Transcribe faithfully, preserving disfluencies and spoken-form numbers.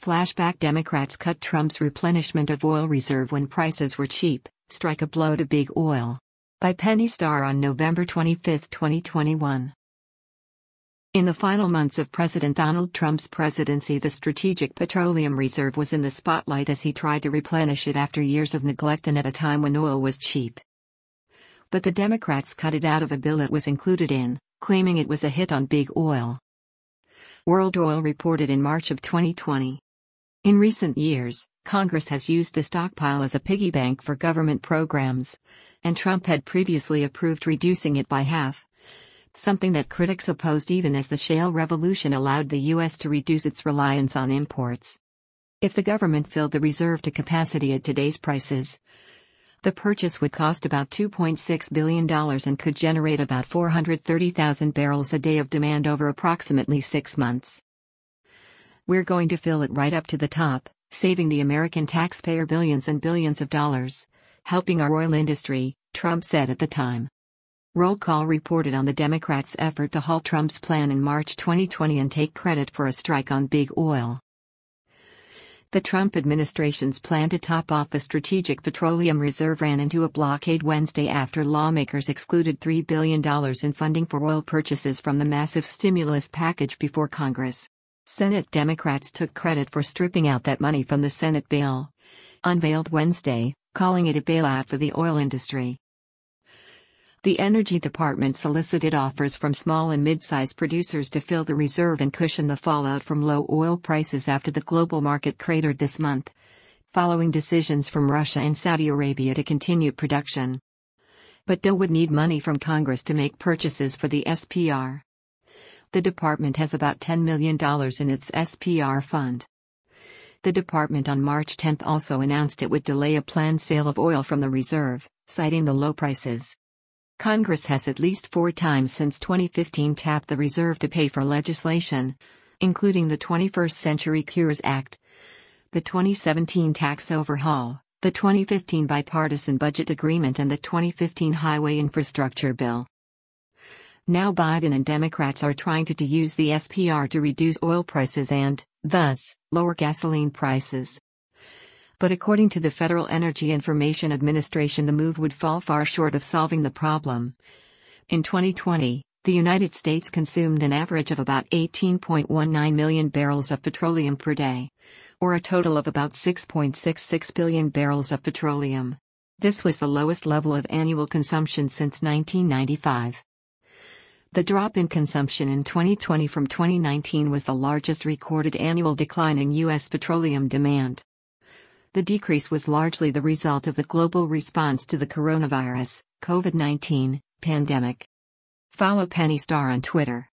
Flashback: Democrats cut Trump's replenishment of oil reserve when prices were cheap, strike a blow to big oil. By Penny Starr on November twenty-fifth, twenty twenty-one. In the final months of President Donald Trump's presidency, the Strategic Petroleum Reserve was in the spotlight as he tried to replenish it after years of neglect and at a time when oil was cheap. But the Democrats cut it out of a bill it was included in, claiming it was a hit on big oil. World Oil reported in March of twenty twenty. In recent years, Congress has used the stockpile as a piggy bank for government programs, and Trump had previously approved reducing it by half, something that critics opposed even as the shale revolution allowed the U S to reduce its reliance on imports. If the government filled the reserve to capacity at today's prices, the purchase would cost about two point six billion dollars and could generate about four hundred thirty thousand barrels a day of demand over approximately six months. "We're going to fill it right up to the top, saving the American taxpayer billions and billions of dollars, helping our oil industry," Trump said at the time. Roll Call reported on the Democrats' effort to halt Trump's plan in March twenty twenty and take credit for a strike on big oil. The Trump administration's plan to top off the Strategic Petroleum Reserve ran into a blockade Wednesday after lawmakers excluded three billion dollars in funding for oil purchases from the massive stimulus package before Congress. Senate Democrats took credit for stripping out that money from the Senate bill, unveiled Wednesday, calling it a bailout for the oil industry. The Energy Department solicited offers from small and mid-sized producers to fill the reserve and cushion the fallout from low oil prices after the global market cratered this month, following decisions from Russia and Saudi Arabia to continue production. But D O would need money from Congress to make purchases for the S P R. The department has about ten million dollars in its S P R fund. The department on March tenth also announced it would delay a planned sale of oil from the reserve, citing the low prices. Congress has at least four times since twenty fifteen tapped the reserve to pay for legislation, including the twenty-first Century Cures Act, the twenty seventeen tax overhaul, the twenty fifteen bipartisan budget agreement, and the twenty fifteen highway infrastructure bill. Now Biden and Democrats are trying to, to use the S P R to reduce oil prices and, thus, lower gasoline prices. But according to the Federal Energy Information Administration, the move would fall far short of solving the problem. In twenty twenty, the United States consumed an average of about eighteen point one nine million barrels of petroleum per day, or a total of about six point six six billion barrels of petroleum. This was the lowest level of annual consumption since nineteen ninety-five. The drop in consumption in twenty twenty from twenty nineteen was the largest recorded annual decline in U S petroleum demand. The decrease was largely the result of the global response to the coronavirus, COVID nineteen, pandemic. Follow Penny Starr on Twitter.